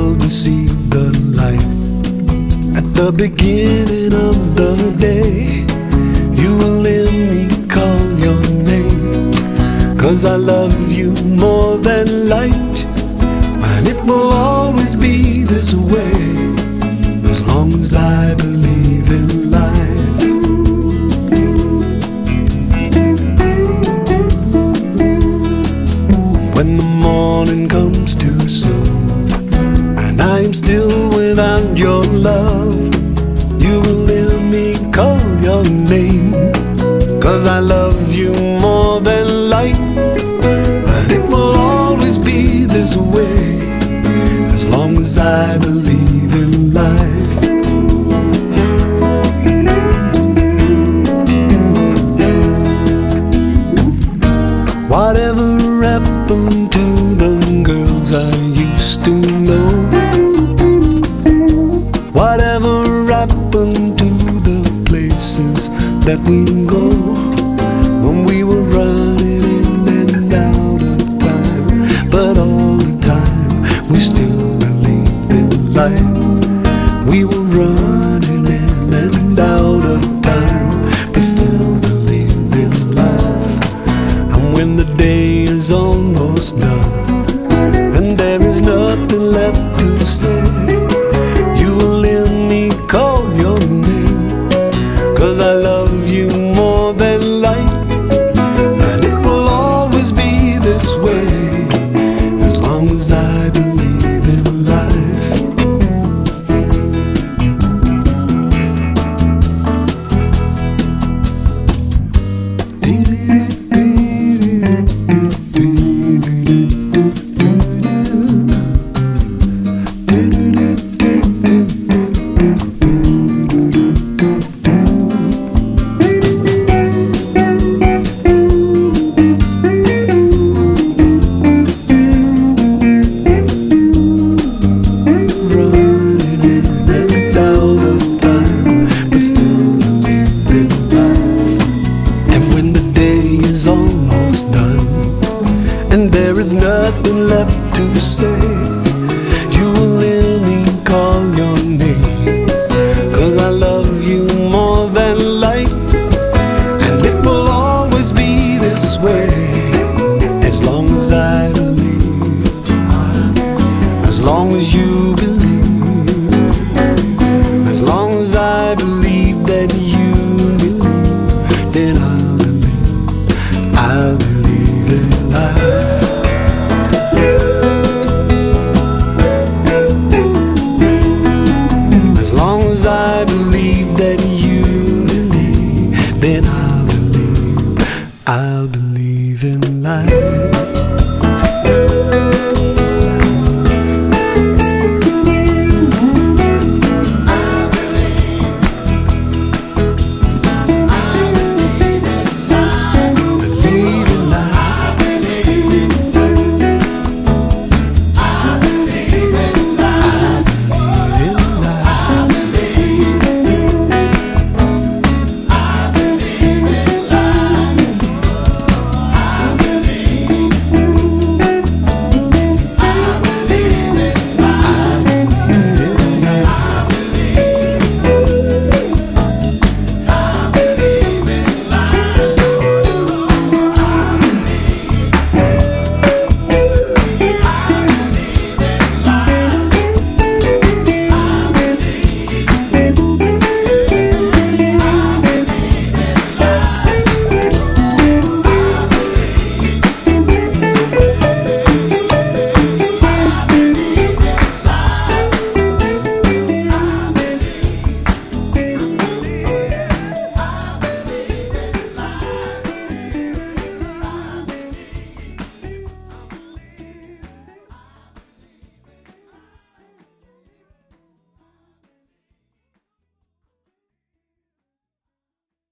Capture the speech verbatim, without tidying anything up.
world will see the light. At the beginning of the day, you will hear me call your name. 'Cause I love you more than light, and it will always be this way, as long as I believe in life. When the morning comes too soon, and I'm still without your love, you will hear me call your name. 'Cause I love you more than light, and it will always be this way, as long as I believe in life. Whatever happened to the girls I used to know? Whatever happened to the places that we go, when we were running in and out of time, but all the time we still believed in life. We were running in and out of time, but still believed in life. And when the day is almost done, and there is nothing left to say, you will hear me call your name. 'Cause I love you more than light, and it will always be this way, as long as I believe in life. Almost done, and there is nothing left to say, you will hear me call your name. 'Cause I love you more than light, and it will always be this way, as long as I believe, as long as you believe.